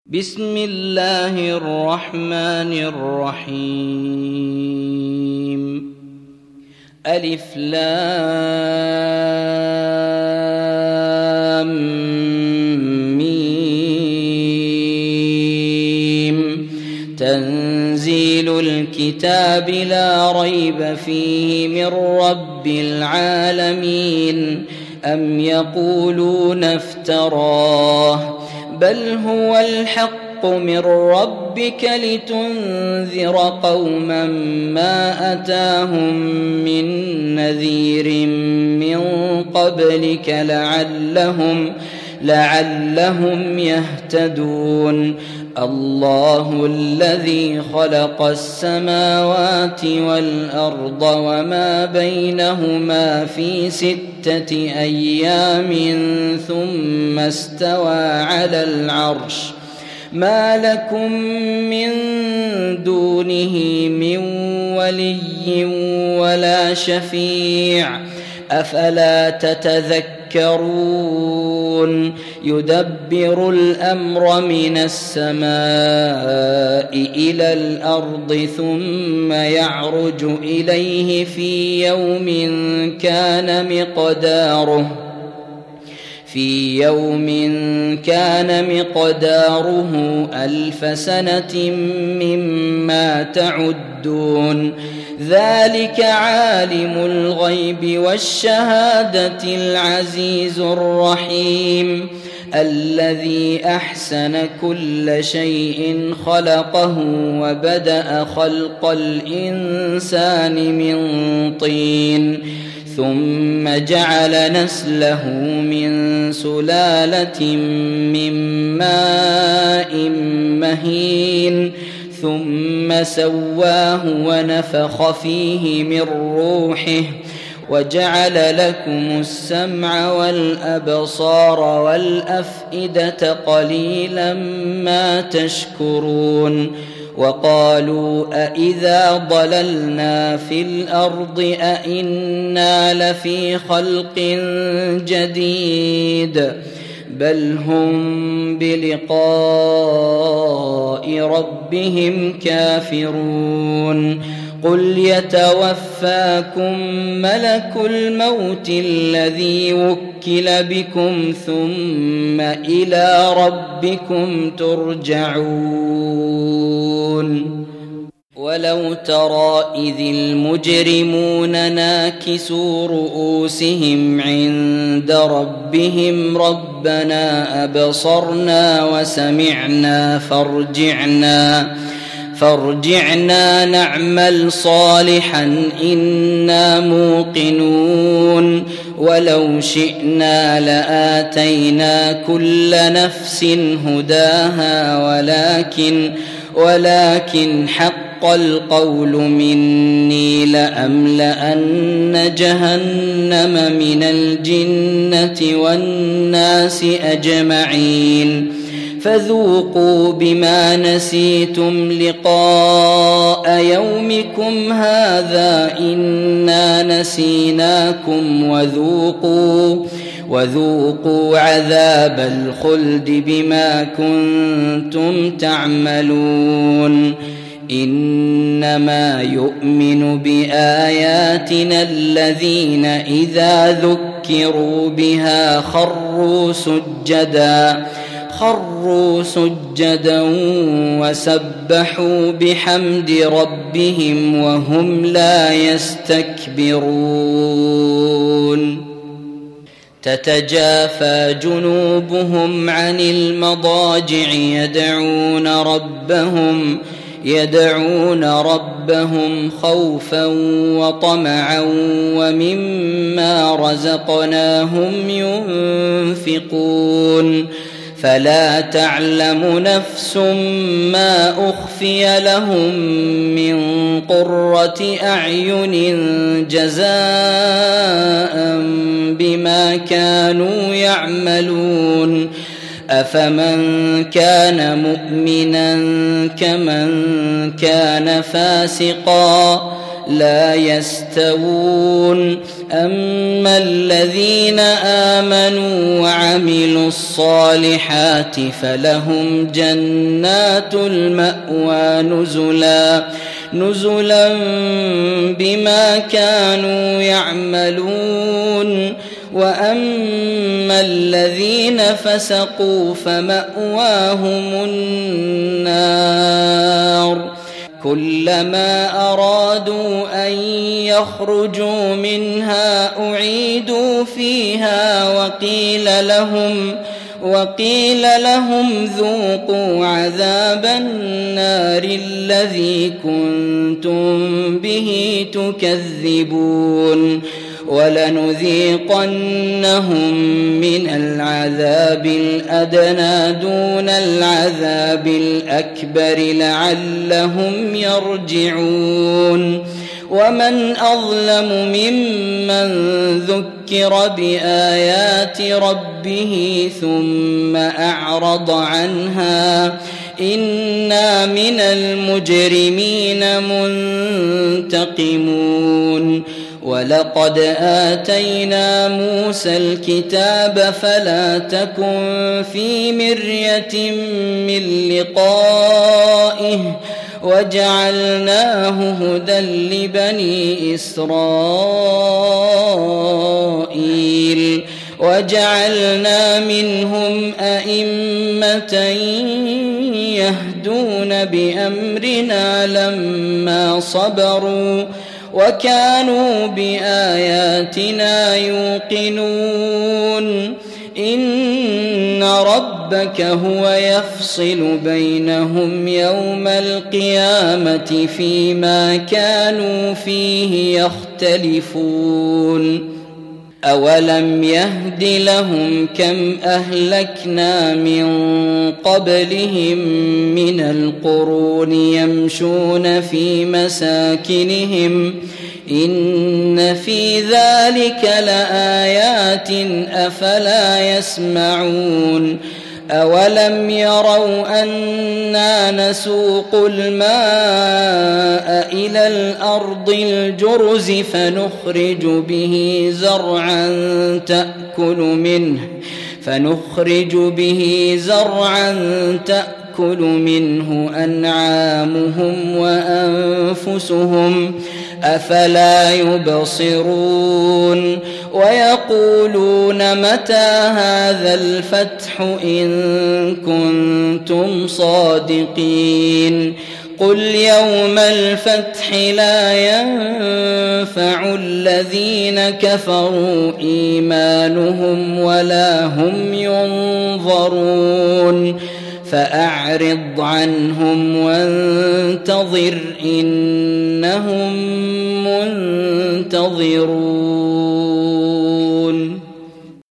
بسم الله الرحمن الرحيم. ألف لام ميم. تنزيل الكتاب لا ريب فيه من رب العالمين. أم يقولون افتراه بل هو الحق من ربك لتنذر قوما ما أتاهم من نذير من قبلك لعلهم يهتدون. الله الذي خلق السماوات والأرض وما بينهما في 6 أيام ثم استوى على العرش. ما لكم من دونه من ولي ولا شفيع أفلا تتذكرون. يدبر الأمر من السماء إلى الأرض ثم يعرج إليه في يوم كان مقداره 1000 سنة مما تعدون. ذلك عالم الغيب والشهادة العزيز الرحيم. الذي أحسن كل شيء خلقه وبدأ خلق الإنسان من طين ثم جعل نسله من سلالة من ماء مهين ثم سواه ونفخ فيه من روحه وجعل لكم السمع والأبصار والأفئدة قليلا ما تشكرون. وقالوا أإذا ضللنا في الأرض أإنا لفي خلق جديد بل هم بلقاء ربهم كافرون. قل يتوفاكم ملك الموت الذي وكل بكم ثم إلى ربكم ترجعون. ولو ترى إذ المجرمون ناكسوا رؤوسهم عند ربهم ربنا أبصرنا وسمعنا فارجعنا نعمل صالحا إنا موقنون. ولو شئنا لآتينا كل نفس هداها ولكن حق القول مني لأملأن جهنم من الجنة والناس أجمعين. فذوقوا بما نسيتم لقاء يومكم هذا إنا نسيناكم وذوقوا عذاب الخلد بما كنتم تعملون. إنما يؤمن بآياتنا الذين إذا ذكروا بها خروا سجدا وسبحوا بحمد ربهم وهم لا يستكبرون. تتجافى جنوبهم عن المضاجع يدعون ربهم خوفا وطمعا ومما رزقناهم ينفقون. فلا تعلم نفس ما أخفي لهم من قرة أعين جزاء بما كانوا يعملون. أفمن كان مؤمنا كمن كان فاسقا لا يستوون. أما الذين آمنوا وعملوا الصالحات فلهم جنات المأوى نزلا بما كانوا يعملون. وأما الذين فسقوا فمأواهم النار كلما أرادوا أن يخرجوا منها أعيدوا فيها وقيل لهم ذوقوا عذاب النار الذي كنتم به تكذبون. ولنذيقنهم من العذاب الأدنى دون العذاب الأكبر لعلهم يرجعون. ومن أظلم ممن ذكر بآيات ربه ثم أعرض عنها إنا من المجرمين منتقمون. ولقد آتينا موسى الكتاب فلا تكن في مرية من لقائه وجعلناه هدى لبني إسرائيل وجعلنا منهم أئمة يهدون بأمرنا لما صبروا وكانوا بآياتنا يوقنون. إن ربك هو يفصل بينهم يوم القيامة فيما كانوا فيه يختلفون. أولم يهد لهم كم أهلكنا من قبلهم من القرون يمشون في مساكنهم إن في ذلك لآيات أفلا يسمعون. أولم يروا أنا نسوق الماء إلى الأرض الجرز فنخرج به زرعا تأكل منه أنعامهم وأنفسهم أفلا يبصرون. ويقولون متى هذا الفتح إن كنتم صادقين قل يوم الفتح لا ينفع الذين كفروا إيمانهم ولا هم ينظرون. فأعرض عنهم وانتظر إنهم منتظرون.